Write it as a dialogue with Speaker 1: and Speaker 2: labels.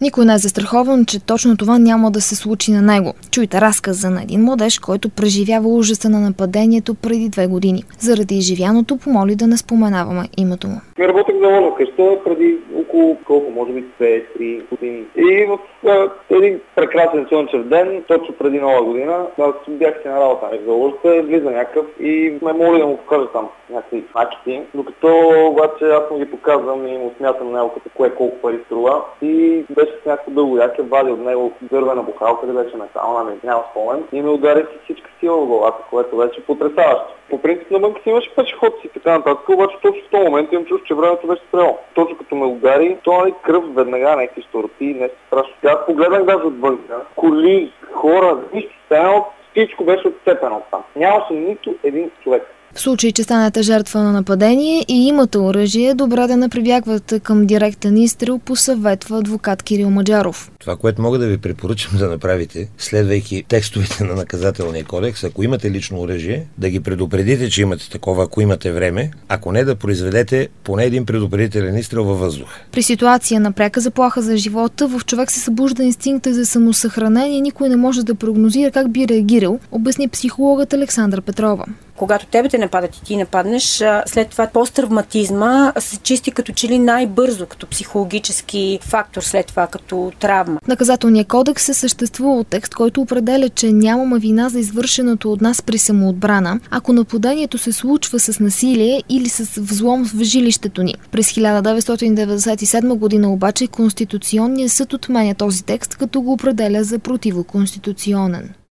Speaker 1: Никой не е застрахован, че точно това няма да се случи на него. Чуйте разказа на един младеж, който преживява ужаса на нападението преди 2 години. Заради изживяното помоли да не споменаваме името му.
Speaker 2: Работех за ложна къща преди около може би 2-3 години. И в един прекрасен слънчев ден, точно преди Нова година, аз бях си на работа за ложата, влиза някакъв и ме моли да му покажа там някакви факти. Докато обаче аз му ги показвам и му смятам на него като кое колко пари струва. И беше с някакво дълго яке, вади от него дървена бухалка, къде беше метална, няма спомен. И ме удари с всичка сила в главата, което беше потресаващо. По принцип на банка си имаше пешеходци и така нататък, обаче точно в този момент имам чувство, че времето беше спряло. Точно като ме удари, то кръв веднага, някакви щурти, нещо страшно. Аз погледнах даже от банка, коли, хора, нищо станало, всичко беше отцепено там. Нямаше нито един човек.
Speaker 1: В случай, че станете жертва на нападение и имате оръжие, добре да не прибягвате към директен изстрел, посъветва адвокат Кирил Маджаров.
Speaker 3: Това, което мога да ви препоръчам да направите, следвайки текстовете на наказателния кодекс, ако имате лично оръжие, да ги предупредите, че имате такова, ако имате време, ако не да произведете поне един предупредителен изстрел във въздуха.
Speaker 1: При ситуация на пряка заплаха за живота, в човек се събужда инстинкта за самосъхранение, никой не може да прогнозира как би реагирал, обясни психологът Александра Петрова.
Speaker 4: Когато тебе те нападат и ти нападнеш, след това посттравматизма се чисти като че ли най-бързо, като психологически фактор след това, като травма.
Speaker 1: В наказателния кодекс е съществувал текст, който определя, че нямаме вина за извършеното от нас при самоотбрана, ако нападението се случва с насилие или с взлом в жилището ни. През 1997 година обаче Конституционният съд отменя този текст, като го определя за противоконституционен.